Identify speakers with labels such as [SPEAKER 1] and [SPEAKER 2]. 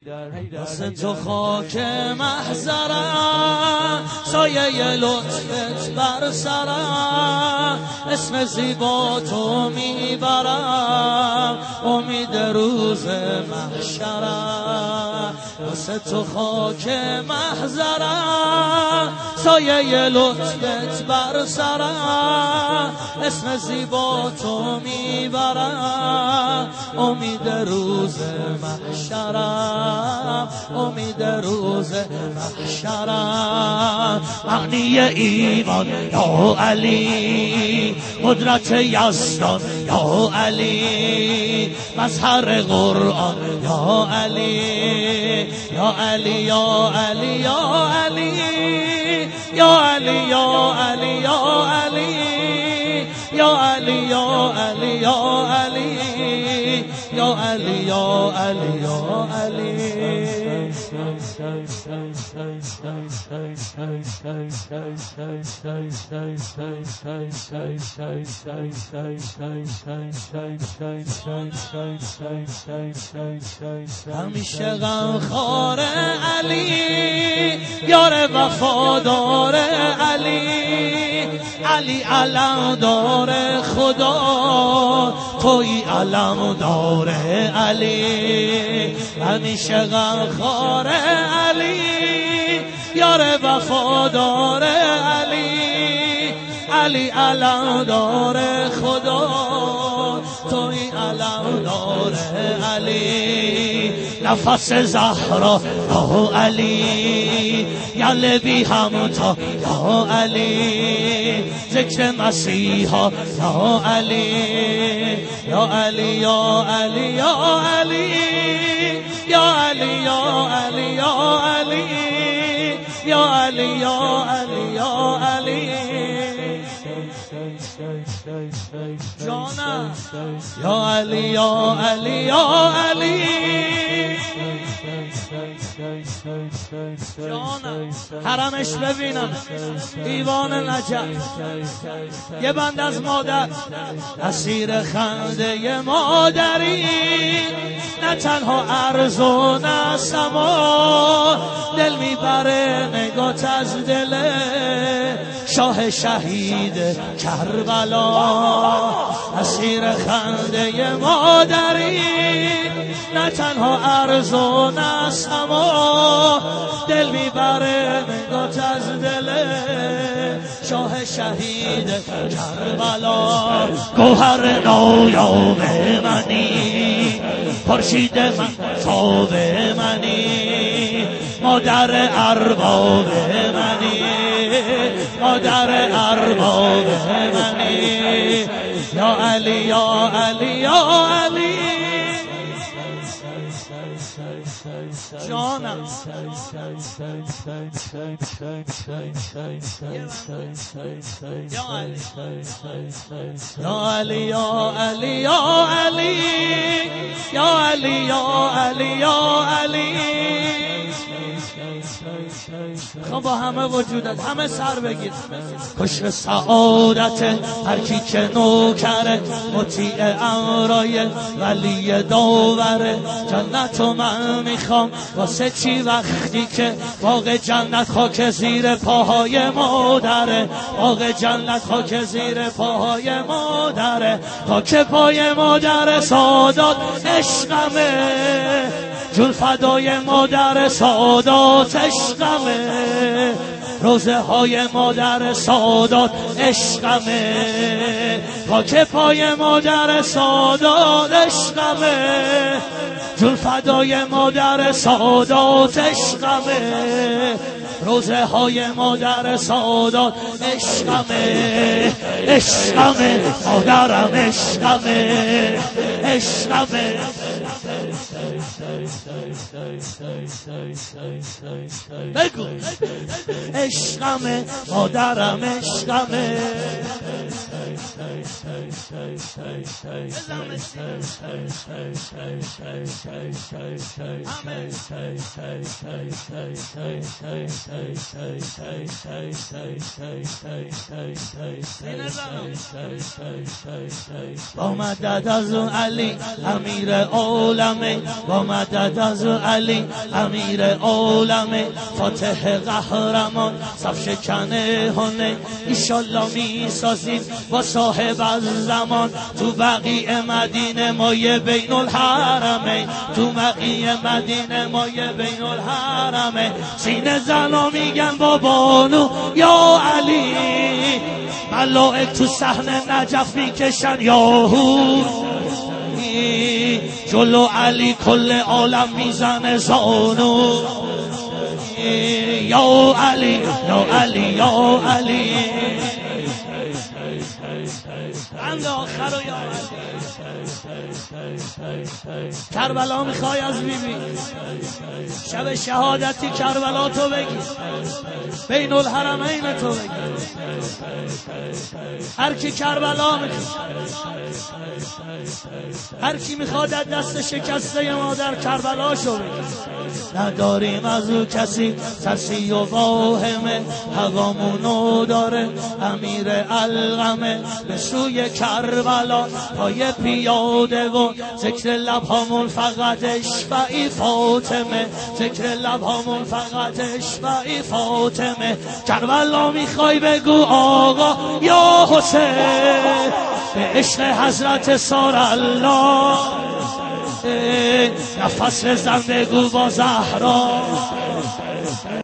[SPEAKER 1] واسه تو خاک محضرم، سایه لطفت بر سرم، اسم زیبا تو میبرم، امید روز محشرم. واسه تو خاک محضرم، سایه لطفت بر سرم، اسم زیبا تو میبرم، امید روز محشرم، امید روز محشرم. معنی ایمان یا علی، قدرت یزدان یا علی، مظهر قرآن یا علی، یا علی یا علی یا علی، یا علی یا علی یا علی، یا علی یا علی یا علی، یا علی یا علی یا علی. همیشه غمخوار علی، یار وفادار علی، علی علم دار خدا، توی علم دار علی. همیشه غمخوار علی، یار وفادار علی، علی علم دار خدا، توی علم دار علی. نفس زهرا یا علی، یل بی همتا یا علی، ذکر مسیحا یا علی، یا علی یا علی یا علی، یا علی یا علی یا علی، یا علی یا علی یا علی. جانم یا علی یا علی یا علی، جانم حرمش ببینم دیوان نجف. یه بند از مادر، اسیر خنده مادری، نه تنها ارز و نه سما، دل میبره نگات از دل شاه شهید کربلا. اسیر خنده مادری، نه تنها ارز و نه سما، دل میبره نگات از دل شاه شهید کربلا. گوهر نایاب منی، خورشید مهتاب منی، مادر ارباب منی، مادر ارباب منی، یا علی یا علی یا علی. جانم یا علی یا علی یا علی، یا علی یا علی یا علی. خب با همه وجودت همه سر بگید. کشف سعادت هر کی که نوکره، مطیع امرای ولی داوره. جنتو من میخوام واسه چی وقتی که باغ جنت خاک زیر پاهای مادره، باغ جنت خاک زیر پاهای مادره، خاک پای مادر سادات عشقمه، جون فدای مادر سادات عشقمه، روزه های مادر سادات عشقمه، خاک پای مادر سادات عشقمه، جون فدای مادر سادات عشقمه، روزه های مادر سادات عشقمه، عشقمه مادرم عشقمه، عشقمه. بگو عشقمه مادرم عشقمه. با مدد از علی امیر عالمه، با مدد از علی امیر عالم فاتح قهرمان صف شکنه هنه ایشالله می سازیم با صاحب از زمان تو بقیع مدینه مایه بین الحرمین تو بقیع مدینه مایه بین الحرمین سینه زنا میگن بابانو یا علی ملائک تو صحن نجف میکشن یاهو جلو علی کل عالم میزنه زانو یا علی یا علی یا علی بند آخر و یا علی کربلا میخوای از بیبی شب شهادتی کربلا تو بگی بین الحرمین تو بگی هر کی کربلا میخواد هر کی میخواد دست شکسته مادر کربلا شو بگی نداریم از او کسی ترسی و واهمه هوامونو داره امیر الغمه به سوی کربلا پای پیاده و ذکر لبهامون فقط اشفعی فاطمه ذکر لبهامون فقط اشفعی فاطمه کربلا میخوای بگو آقا یا حسین به عشق حضرت سار الله نفس بزن بگو با زهرا